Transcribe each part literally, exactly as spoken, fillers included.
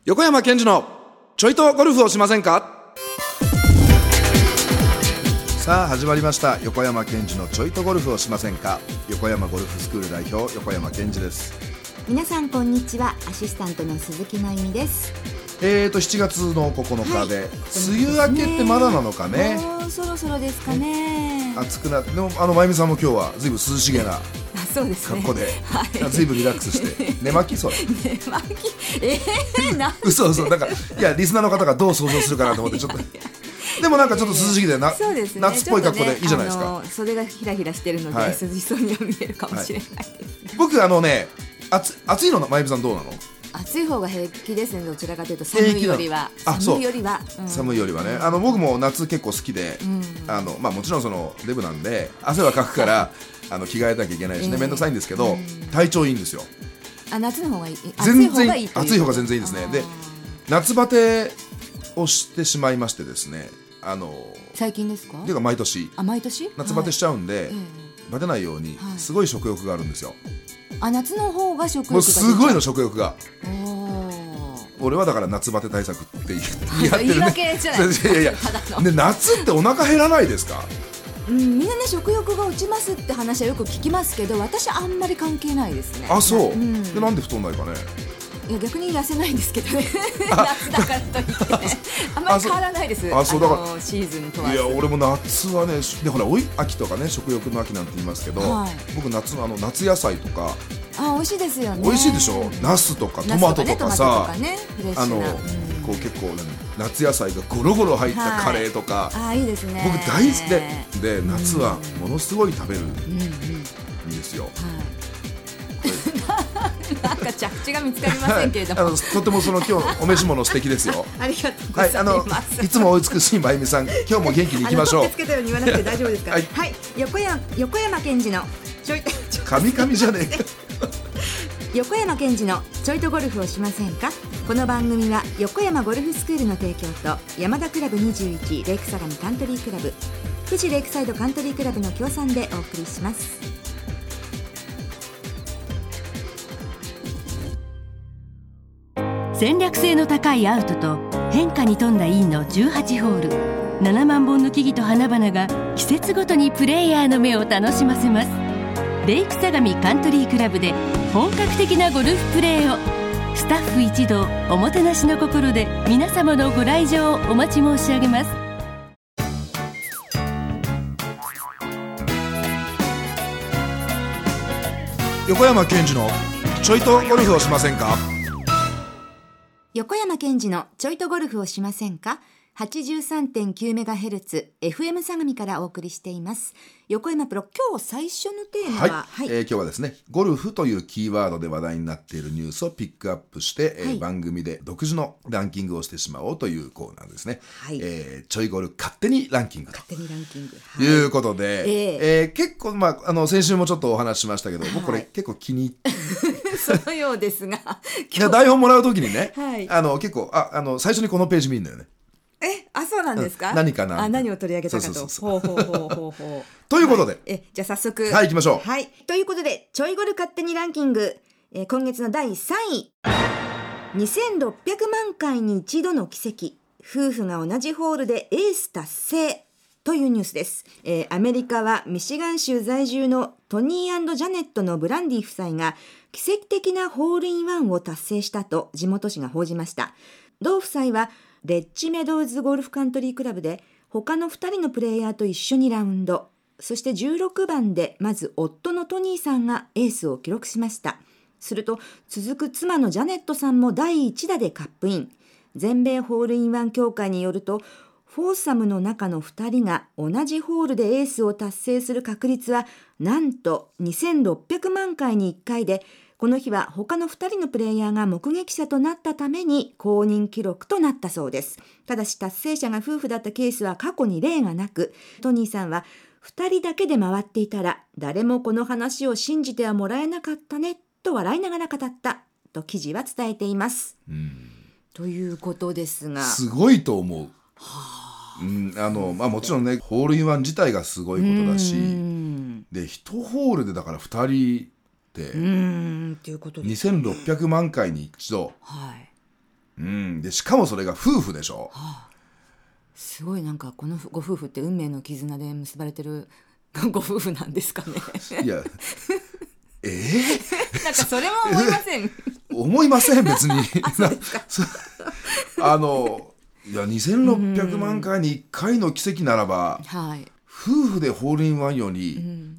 横山健二のちょいとゴルフをしませんか。さあ始まりました。横山健二のちょいとゴルフをしませんか。横山ゴルフスクール代表横山健二です。 皆さんこんにちは。アシスタントの鈴木真由美です。 えーとしちがつのここのかで、はい、梅雨明けってまだなのかね。 もうそろそろですかね。 暑くなって、でもあの真由美さんも今日はずいぶん涼しげなそうですね、 格好で、 はい、 ずいぶんリラックスして寝巻きそれ寝巻きえー、な嘘嘘だからいやリスナーの方がどう想像するかなと思ってちょっとでもなんかちょっと涼しげでな、 そうですね、 夏っぽい格好でいいじゃないですか、 ね、あの袖がひらひらしてるので、はい、涼しそうには見えるかもしれないです、ね、はい、 僕あのね暑、暑いの真由美さんどうなの。 暑い方が平気ですね。どちらかというと寒いよりは寒いよりは、 うん、寒いよりはね、あの僕も夏結構好きで、うん、あのまあ、もちろんそのデブなんで汗はかくからあの着替えなきゃいけないしね、えー、めんどくさいんですけど、うん、体調いいんですよ。 あ、夏の方がいい。 全然いい、暑い方が全然いいですね。で夏バテをしてしまいましてですね、あの最近ですか。 っていうか毎年あ毎年夏バテしちゃうんで、はい、バテないようにすごい食欲があるんですよ。あ、 夏の方が食欲がもうすごいの食欲が。俺はだから夏バテ対策って言ってるね。 言い訳じゃないですか。 いやいやで夏ってお腹減らないですか。 うん、みんなね食欲が落ちますって話はよく聞きますけど、私あんまり関係ないですね。 あ、そう、 うん、 でなんで太んないかね。 いや逆に痩せないんですけどね夏だからといってねあんまり変わらないです。 あ、そうだからシーズンとは。 いや俺も夏はね、でほらおい秋とかね食欲の秋なんて言いますけど、はい、僕夏のあの夏野菜とか、 あ、美味しいですよね。 美味しいでしょ。ナスとかトマトとかさ、 ね、 あの、うん、こう結構夏野菜がゴロゴロ入ったカレーとか、 はい、あ、いいですね。 僕大好きで、で夏はものすごい食べるんですよ。うんうん、はいなんか着地が見つかりませんけれども、 はい、あのとてもその今日お召し物素敵ですよ。 ありがとうございます。はい、あのいつもお美しい真由美さん、今日も元気にいきましょう。 あのつけたように言わなくて大丈夫ですか。はい、はい、横山横山健二のちょいカミカミじゃねえか横山健二のちょいとゴルフをしませんか。この番組は横山ゴルフスクールの提供と山田クラブにじゅういちレイク相模カントリークラブ、富士レイクサイドカントリークラブの協賛でお送りします。 戦略性の高いアウトと変化に富んだインのじゅうはちホール、ななまんぼんの木々と花々が季節ごとにプレイヤーの目を楽しませます。レイク相模カントリークラブで本格的なゴルフプレーを、スタッフ一同おもてなしの心で皆様のご来場をお待ち申し上げます。 横山健二のちょいとゴルフをしませんか。 横山健二のちょいとゴルフをしませんか。 はちじゅうさんてんきゅうメガヘルツ エフエム 相模からお送りしています。横山プロ、今日最初のテーマは、 はい、はい、えー、今日はですね、ゴルフというキーワードで話題になっているニュースをピックアップして、はい、えー、番組で独自のランキングをしてしまおうというコーナーですね。はい、えー、ちょいゴル勝手にランキングと勝手にランキング、 はい、いうことで、えーえー、結構、まあ、あの先週もちょっとお話ししましたけど、僕これ、はい、結構気に入ってそのようですがいや台本もらうときにね、 はい、 あの結構ああの最初にこのページ見るんだよね。 え、あ、そうなんですか。 何かな、 あ、何を取り上げたかと。ほうほうほうほうほうということで、はい、 え、じゃあ早速はい、行きましょう。 はい、ということでちょいゴル勝手にランキング、えー、今月のだいさんい、にせんろっぴゃくまんかいに一度の奇跡、夫婦が同じホールでエース達成というニュースです。えー、アメリカはミシガン州在住のトニー&ジャネットのブランディ夫妻が奇跡的なホールインワンを達成したと地元紙が報じました。同夫妻はレッジメドウズゴルフカントリークラブで他のふたりのプレイヤーと一緒にラウンド、そしてじゅうろくばんでまず夫のトニーさんがエースを記録しました。すると続く妻のジャネットさんもだいいち打でカップイン。全米ホールインワン協会によると、フォーサムの中のふたりが同じホールでエースを達成する確率はなんとにせんろっぴゃくまんかいにいっかいで、この日は他のふたりのプレイヤーが目撃者となったために公認記録となったそうです。ただし達成者が夫婦だったケースは過去に例がなく、トニーさんはふたりだけで回っていたら誰もこの話を信じてはもらえなかったねと笑いながら語ったと記事は伝えています。うん、ということですが、 すごいと思う。はあ、うん、あのまあ、もちろんねホールインワン自体がすごいことだし、でいちホールでだからふたりってうーんっていうことですね、 にせんろっぴゃくまんかいに一度、 はい、 うんでしかもそれが夫婦でしょ、 はあ、すごいなんかこのご夫婦って運命の絆で結ばれてるご夫婦なんですかね。 いやえー、 なんかそれも思いません思いません別にあ、そうですかあのいやにせんろっぴゃくまんかいにいっかいの奇跡ならば、 はい、 夫婦でホールインワンより、うん、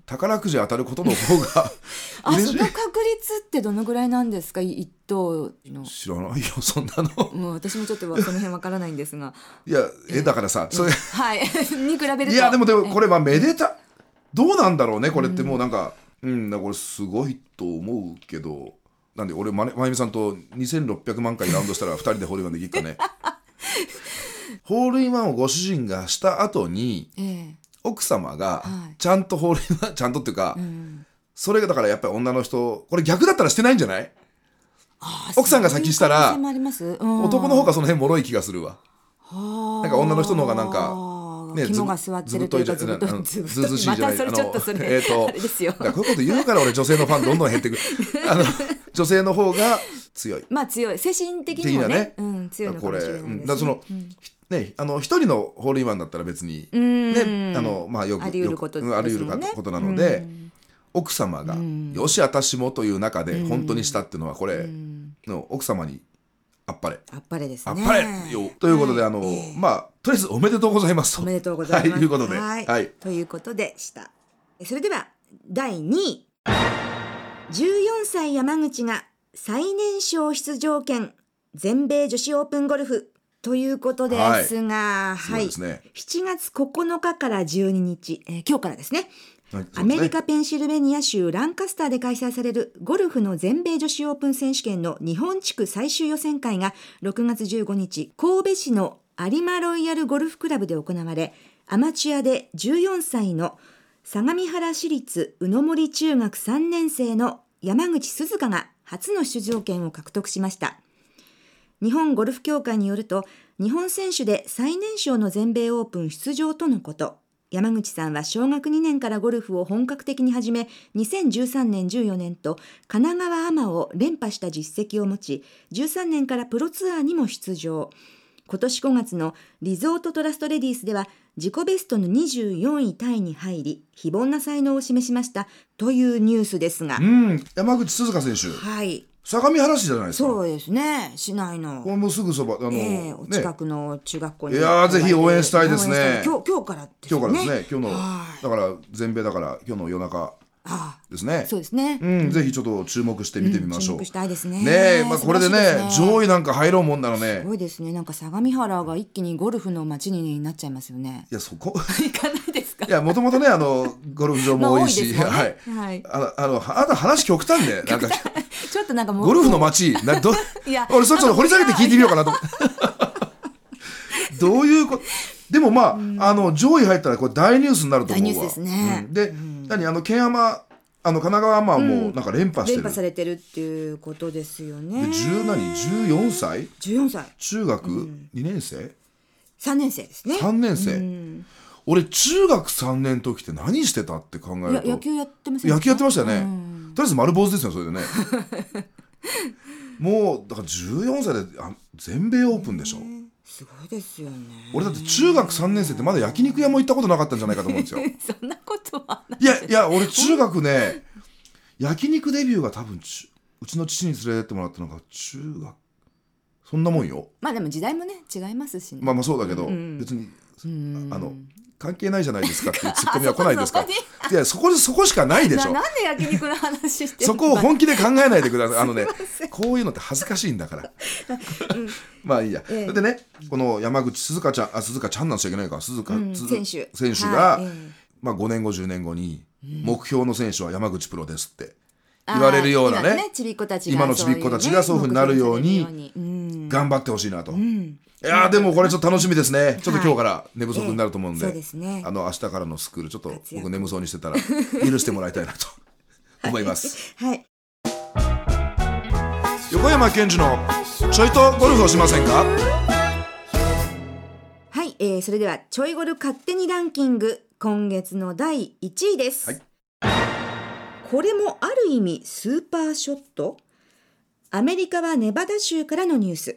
宝くじ当たることの方があ、その確率ってどのぐらいなんですか、一等の。 知らないよそんなの。 もう私もちょっとその辺わからないんですがいやえだからさそれ、 はいに比べると、 いやでもでもこれはめでたどうなんだろうねこれってもうなんかうん、だからこれすごいと思うけど、なんで俺まゆみさんとにせんろっぴゃくまんかいラウンドしたらふたりでホールインワンできるかねホールインワンをご主人がした後に、えー、奥様がちゃんとホールインワンちゃんとっていうか、うん、それがだからやっぱり女の人これ逆だったらしてないんじゃない？奥さんが先したら男の方がその辺脆い気がするわ。なんか女の人の方がなんかね、 肝が座ってるというかずぶといずぶといまたそれちょっとそれえーと、あれですよ。こういうこと言うから俺女性のファンどんどん減ってくるあの女性の方が強い、まあ強い精神的にも ね, ね、うん、強いのかもしれないですね。 だからその、うんね、あの一人のホールインワンだったら別に、ね、あのまあよくあり得ることですね。 あり得ることなので、奥様がよし私もという中で本当にしたっていうのはこれの奥様にあっぱれあっぱれですね。 あっぱれよということで、はい、あの、えー、まあとりあえずおめでとうございますとおめでとうございます、 はい、いうことで、 はいはい、ということでした。それではだいにい、じゅうよんさい山口が最年少出場権全米女子オープンゴルフということですが、はい、そうですね、しちがつここのかからじゅうににち、えー、今日からですね、はい、アメリカペンシルベニア州ランカスターで開催されるゴルフの全米女子オープン選手権の日本地区最終予選会がろくがつじゅうごにち神戸市の有馬ロイヤルゴルフクラブで行われ、アマチュアでじゅうよんさいの相模原市立宇野森中学さんねんせいの山口鈴鹿が初の出場権を獲得しました。日本ゴルフ協会によると、日本選手で最年少の全米オープン出場とのこと。山口さんは小学にねんからゴルフを本格的に始め、にせんじゅうさんねん、じゅうよねんと神奈川アマを連覇した実績を持ち、じゅうさんねんからプロツアーにも出場。今年ごがつのリゾートトラストレディースでは自己ベストのにじゅうよんいタイに入り、非凡な才能を示しましたというニュースですが、 うん、山口鈴鹿選手、 はい、 相模原市じゃないですか。 そうですね、市内のもうすぐそば、あの、 えー、お近くの中学校に、 ね、いやぜひ応援したいですね。 今日、今日からですね。 今日からですね。今日のだから全米だから今日の夜中ですね。 そうですね、 うん、ぜひちょっと注目して見てみましょう、 うん、注目したいですね。 ね、まあ、これで ね, でね上位なんか入ろうもんならね、 すごいですね。なんか相模原が一気にゴルフの街になっちゃいますよね。 いやそこ行かないですか。 いやもともとねあのゴルフ場も多いし、 まあ、多いはい、 はい、 あのあのあなた話極端でなんかちょっとなんかもうゴルフの街などいや俺それちょっと掘り下げて聞いてみようかなとどういうことでもまあ、うん、あの上位入ったらこれ大ニュースになると思うわ。 大ニュースですね、 うん、で、うん、何あの県山あの神奈川アマもなんか連覇してる、うん、 連覇されてるっていうことですよね。 でじゅう何じゅうよんさいじゅうよんさい中学にねんせい、うん、 さんねんせいですね。 さんねんせい、うん、俺中学さんねんの時って何してたって考えると野球やってませんか。 野球やってましたよね、うん、とりあえず丸坊主ですよそれでねもうだからじゅうよんさいであ全米オープンでしょ、 すごいですよね。 俺だって中学さんねんせいってまだ焼肉屋も行ったことなかったんじゃないかと思うんですよそんなことはない。 いやいや俺中学ね焼肉デビューが多分うちの父に連れてってもらったのが中学そんなもんよ。 まあでも時代もね違いますしね。 まあまあそうだけど、うん、別にあの関係ないじゃないですかっていうツッコミは来ないですかいやそこそこしかないでしょ。 なんで焼肉の話してるそこを本気で考えないでくださいあのねこういうのって恥ずかしいんだから、うん、まあいいや、ええ、でねこの山口鈴鹿ちゃんあ鈴鹿ちゃんなんしちゃいけないか鈴鹿、うん、選手選手が、はいええまあ、ごねんごじゅうねんごに目標の選手は山口プロですって言われるようなね、 ねちびっ子たちが今のちびっ子たちがそういうふうになるように頑張ってほしいなと、うん、いやでもこれちょっと楽しみですね。ちょっと今日から寝不足になると思うんで、はいえーそうですね、あの明日からのスクールちょっと僕眠そうにしてたら許してもらいたいなと思います、はいはい、横山健二のちょいとゴルフをしませんか。 はい、えー、それではちょいゴル勝手にランキング今月のだいいちいです、はい、これもある意味スーパーショット。アメリカはネバダ州からのニュース。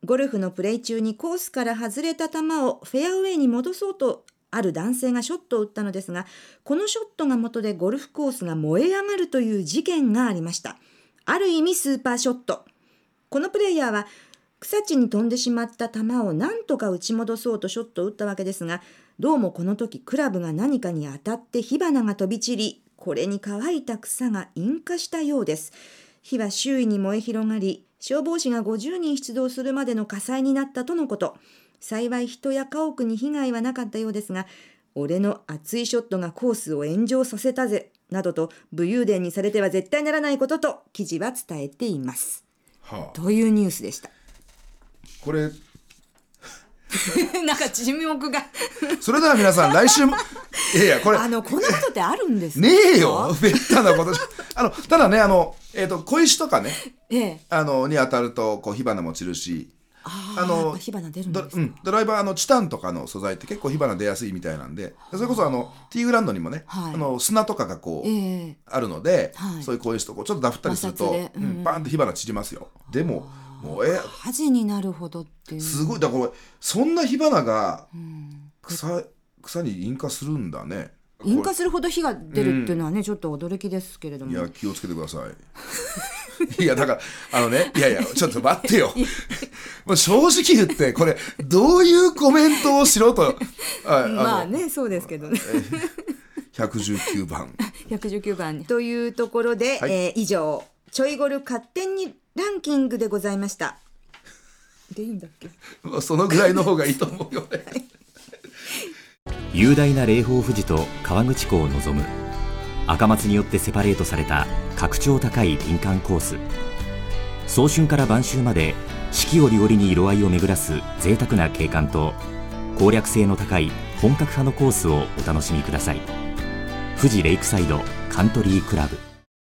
ゴルフのプレー中にコースから外れた球をフェアウェイに戻そうとある男性がショットを打ったのですが、このショットが元でゴルフコースが燃え上がるという事件がありました。ある意味スーパーショット。このプレイヤーは草地に飛んでしまった球を何とか打ち戻そうとショットを打ったわけですが、どうもこの時クラブが何かに当たって火花が飛び散り、これに乾いた草が引火したようです。火は周囲に燃え広がり、消防士がごじゅうにん出動するまでの火災になったとのこと。幸い人や家屋に被害はなかったようですが、俺の熱いショットがコースを炎上させたぜなどと武勇伝にされては絶対ならないことと記事は伝えています、はあ、というニュースでした。 これなんか沈黙がそれでは皆さん来週もいやいやこれあのこんなことってあるんですか？ ねえよ、べったなことあのただねあの、えー、と小石とかね、ええ、あのに当たるとこう火花も散るし、 ああの火花出るんですか？ ド、うん、ドライバーのチタンとかの素材って結構火花出やすいみたいなんで、それこそあのティーグラウンドにもね、はい、あの砂とかがこう、えー、あるので、はい、そういう小石とこうちょっとダフったりすると、うんうん、バーンと火花散りますよ。でももうえ火事になるほどっていうすごいだからこれそんな火花が 草,、うん、草に引火するんだね。 引火するほど火が出るっていうのはね、うん、ちょっと驚きですけれども、 いや気をつけてくださいいやだからあのねいやいやちょっと待ってよもう正直言ってこれどういうコメントをしろとあまあねそうですけどねひゃくじゅうきゅうばんひゃくじゅうきゅうばんというところで、はい、えー、以上ちょいゴル勝手にランキングでございました。でいいんだっけ？ そのぐらいの方がいいと思うよね雄大な霊峰富士と河口湖を望む赤松によってセパレートされた格調高い林間コース。早春から晩秋まで四季折々に色合いを巡らす贅沢な景観と攻略性の高い本格派のコースをお楽しみください。富士レイクサイドカントリークラブ。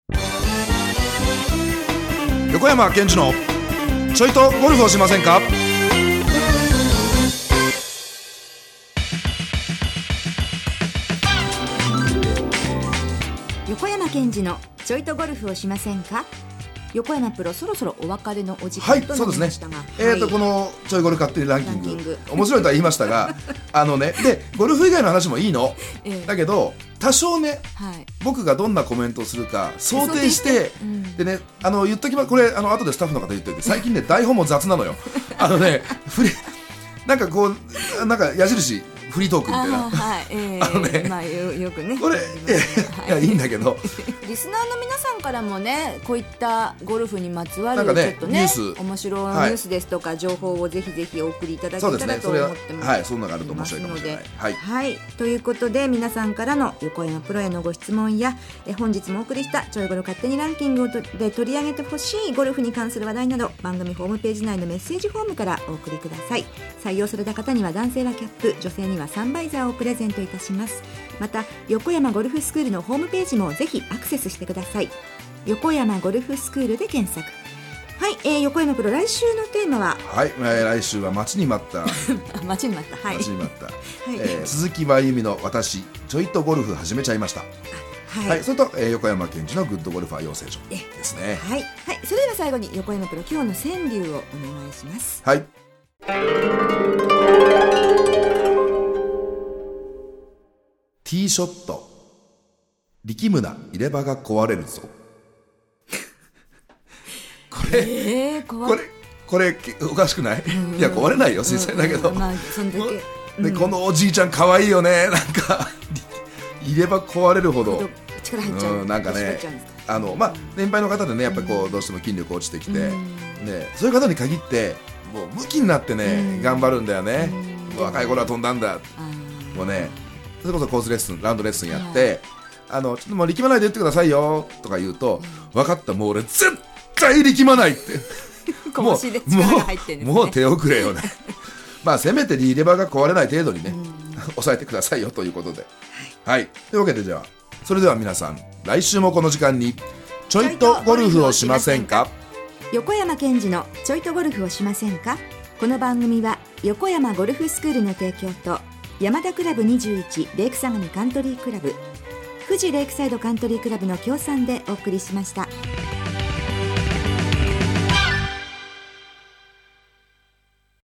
横山健二のちょいとゴルフをしませんか？ 横山健二のちょいとゴルフをしませんか？横山プロそろそろお別れのお時間となりましたが、はい、そうですね、はい、えーとこのちょいゴルフ勝手にランキング、ンキング面白いとは言いましたがあのねでゴルフ以外の話もいいの、えー、だけど多少ね、はい、僕がどんなコメントをするか想定して、うん、でねあの言っときまこれあの後でスタッフの方言っておいて最近ね台本も雑なのよあのねフリなんかこうなんか矢印フリートークみたいなあ、はいえー、あのね、まあ、よ, よくねこれ、はい、いやいいんだけどリスナーの皆さんからもねこういったゴルフにまつわるちょっとね、ねニュース面白いニュースですとか、はい、情報をぜひぜひお送りいただけたらと思ってますので、そうですね、それは、はい、そんなのがあると面白いかもしれない、はいはい、ということで皆さんからの横山プロへのご質問やえ本日もお送りしたちょいゴル勝手にランキングで取り上げてほしいゴルフに関する話題など番組ホームページ内のメッセージフォームからお送りください。採用された方には男性はキャップ、女性にはサンバイザーをプレゼントいたします。また横山ゴルフスクールのホームページもぜひアクセスしてください。横山ゴルフスクールで検索。はい、えー、横山プロ来週のテーマははい、えー、来週は待ちに待った待ちに待った、はい、 待ちに待った、はいえー、鈴木真由美の私ちょいとゴルフ始めちゃいました。はい、はい、それと、えー、横山健二のグッドゴルファー養成所ですね。 はい、はい、それでは最後に横山プロ今日の川柳をお願いします。 はい。ティーショット力むな入れ歯が壊れるぞこれ、えー、これこれおかしくない？いや壊れないよ実際だけど、まあ、そんだけ、うん、でこのおじいちゃんかわいいよね。なんか入れ歯壊れるほど力入っちゃう、 うん、なんかねあの、まあ、年配の方でねやっぱりこうどうしても筋力落ちてきて、うん、ね、そういう方に限ってもうムキになってね、うん、頑張るんだよね、うん、若い頃は飛んだんだ、うん、もうねそれこそコースレッスンラウンドレッスンやって、はい、あのちょっともう力まないで言ってくださいよとか言うと、うん、分かったもう俺絶対力まないってもうで力が入ってんですね、 もう手遅れよねまあせめてリレバーが壊れない程度にね、うん、抑えてくださいよということで、はい、はい、というわけでじゃあそれでは皆さん来週もこの時間にちょいとゴルフをしませんか？ 横山健二のちょいとゴルフをしませんか？この番組は横山ゴルフスクールの提供と山田クラブにじゅういちレイク相模カントリークラブ富士レイクサイドカントリークラブの協賛でお送りしました。